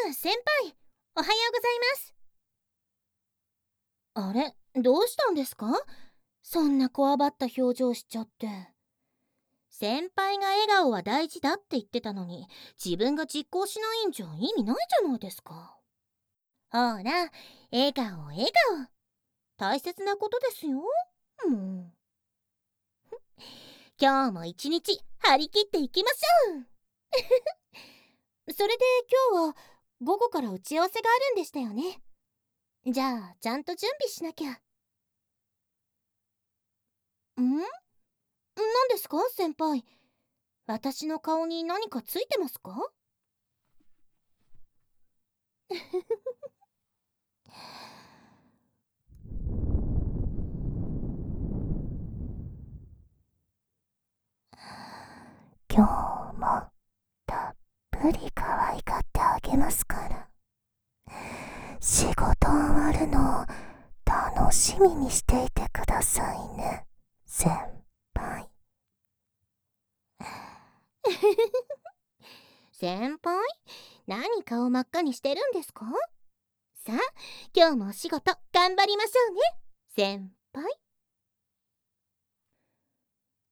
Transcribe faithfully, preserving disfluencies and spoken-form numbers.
あ、先輩、おはようございます。あれ、どうしたんですか？そんなこわばった表情しちゃって。先輩が笑顔は大事だって言ってたのに、自分が実行しないんじゃ意味ないじゃないですか。ほら、笑顔笑顔。大切なことですよ。もう。今日も一日張り切っていきましょう。それで今日は午後から打ち合わせがあるんでしたよね。じゃあちゃんと準備しなきゃ。ん？何ですか先輩。私の顔に何かついてますか？ 今日もたっぷり可愛がってあげますから。仕事終わるのを楽しみにしていてくださいね、先輩。 先輩、何顔真っ赤にしてるんですか？さあ、今日もお仕事頑張りましょうね、先輩。